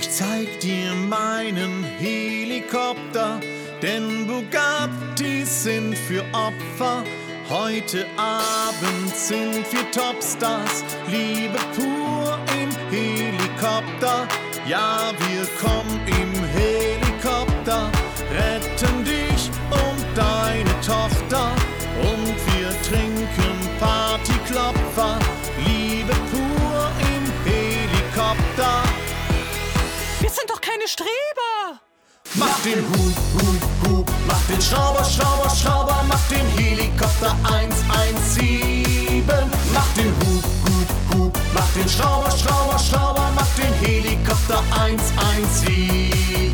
Ich zeig dir meinen Helikopter, denn Bugattis sind für Opfer. Heute Abend sind wir Topstars, Liebe pur im Helikopter. Ja, wir kommen im Helikopter, retten dich und deine Tochter. Und wir trinken Partyklopfer, Liebe pur im Helikopter. Wir sind doch keine Streber! Mach den Hu, mach den Schrauber, Schrauber, Schrauber, mach den Helikopter 117. Mach den Hu, mach den Schrauber, Schrauber, Schrauber, mach den Helikopter 117.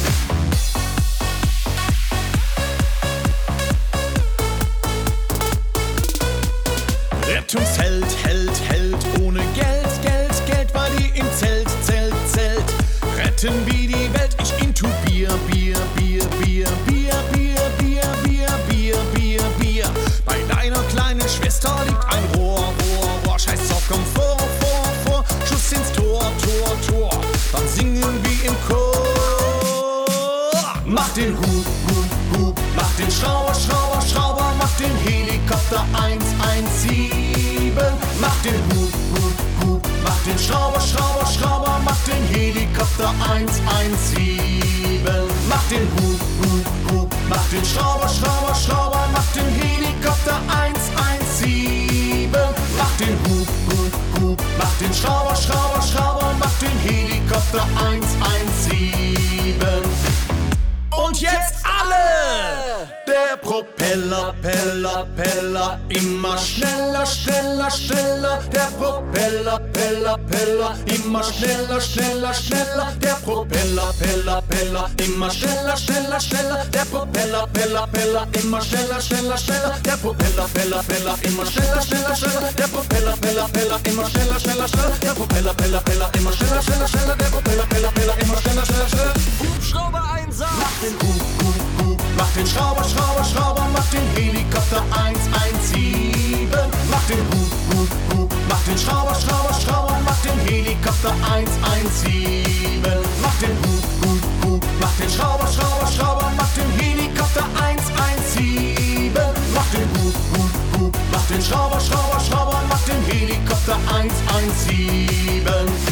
Rettungsheld, Held, ohne Geld, Geld, weil die im Zelt. Retten wie die Welt, ich intubier, Bier. Bei deiner kleinen Schwester liegt ein Rohr, scheiß drauf, komm vor, Schuss ins Tor, dann singen wir im Chor. Mach den Hu, mach den Schrauber, Schrauber, Schrauber, mach den Helikopter 117. Mach den Hu, mach den Schrauber, Schrauber, Schrauber, mach den Helikopter 117. Mach den Hu, mach den Schrauber, Schrauber, Schrauber, mach den Helikopter 117. Mach den Hu, mach den Schrauber, Schrauber, Schrauber, mach den Helikopter 117. Und jetzt alle! Der Propeller, Peller, immer schneller. Der Propeller, Peller, immer schneller. Der Propeller, Peller, immer schneller. Der Propeller, Peller, immer schneller. Der Propeller, Peller, immer schneller. Der Propeller, Peller, immer schneller. Der Propeller, Peller, immer schneller. Der Propeller, Peller, immer schneller. Hubschrauber-Einsatz! Mach den Hu, mach den Schrauber, Schrauber, mach den Helikopter 117. Mach den Hu, mach den Schrauber, Schrauber, mach den Helikopter 117. Mach den Hu, mach den Schrauber, Schrauber, mach den Helikopter 117. Mach den Hu, mach den Schrauber, Schrauber, mach den Helikopter 117.